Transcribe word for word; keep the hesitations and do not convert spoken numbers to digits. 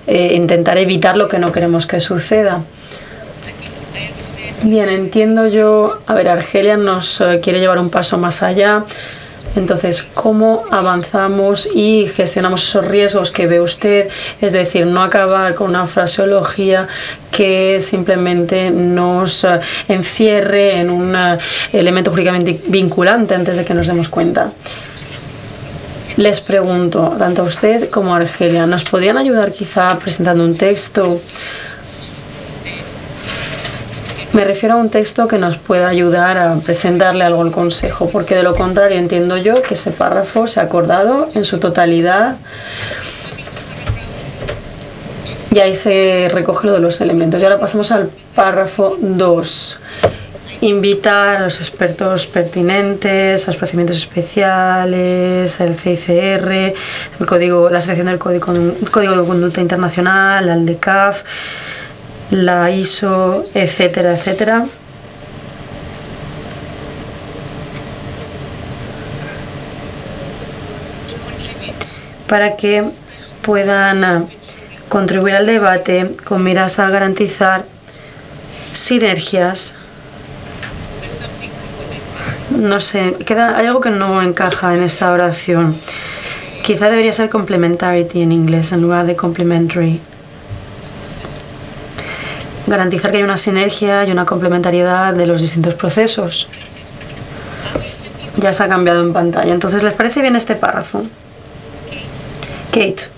eh, intentar evitar lo que no queremos que suceda. Bien, entiendo yo. A ver, Argelia nos eh, quiere llevar un paso más allá. Entonces, ¿cómo avanzamos y gestionamos esos riesgos que ve usted? Es decir, no acabar con una fraseología que simplemente nos uh, encierre en un uh, elemento jurídicamente vinculante antes de que nos demos cuenta. Les pregunto, tanto a usted como a Argelia, ¿nos podrían ayudar quizá presentando un texto? Me refiero a un texto que nos pueda ayudar a presentarle algo al Consejo, porque de lo contrario entiendo yo que ese párrafo se ha acordado en su totalidad y ahí se recoge lo de los elementos. Y ahora pasamos al párrafo dos. Invitar a los expertos pertinentes, a los procedimientos especiales, el C I C R, el código, la Asociación del Código, Código de Conducta Internacional, al D E C A F, la I S O, etcétera, etcétera. Para que puedan contribuir al debate con miras a garantizar sinergias. No sé, queda, hay algo que no encaja en esta oración. Quizá debería ser complementarity en inglés en lugar de complementary. Garantizar que hay una sinergia y una complementariedad de los distintos procesos. Ya se ha cambiado en pantalla. Entonces, ¿les parece bien este párrafo? Kate.